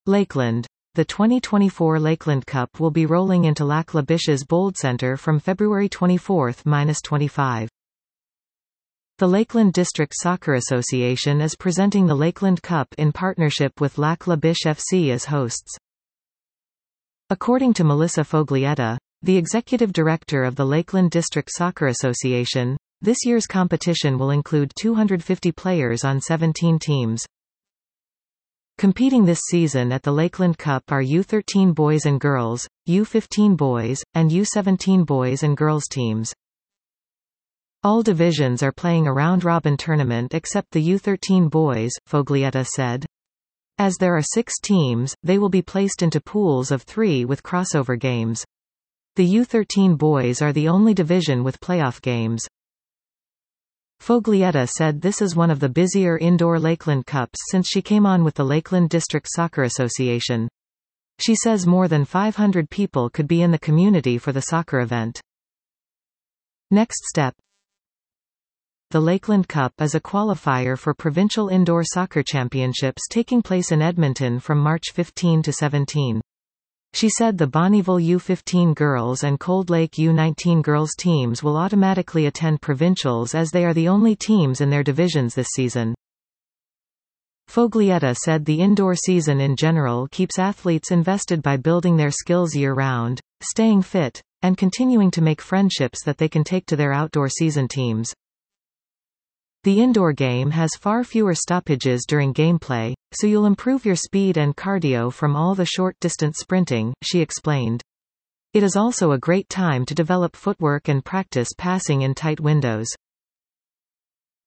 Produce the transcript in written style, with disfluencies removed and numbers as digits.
Lakeland. The 2024 Lakeland Cup will be rolling into Lac La Biche's Bold Centre from February 24–25. The Lakeland District Soccer Association is presenting the Lakeland Cup in partnership with Lac La Biche FC as hosts. According to Melissa Foglietta, the executive director of the Lakeland District Soccer Association, this year's competition will include 250 players on 17 teams. Competing this season at the Lakeland Cup are U13 boys and girls, U15 boys, and U17 boys and girls teams. All divisions are playing a round-robin tournament except the U13 boys, Foglietta said. As there are 6 teams, they will be placed into pools of 3 with crossover games. The U13 boys are the only division with playoff games. Foglietta said this is one of the busier indoor Lakeland Cups since she came on with the Lakeland District Soccer Association. She says more than 500 people could be in the community for the soccer event. Next step. The Lakeland Cup is a qualifier for provincial indoor soccer championships taking place in Edmonton from March 15 to 17. She said the Bonnyville U15 girls and Cold Lake U19 girls teams will automatically attend provincials as they are the only teams in their divisions this season. Foglietta said the indoor season in general keeps athletes invested by building their skills year-round, staying fit, and continuing to make friendships that they can take to their outdoor season teams. The indoor game has far fewer stoppages during gameplay, so you'll improve your speed and cardio from all the short-distance sprinting, she explained. It is also a great time to develop footwork and practice passing in tight windows.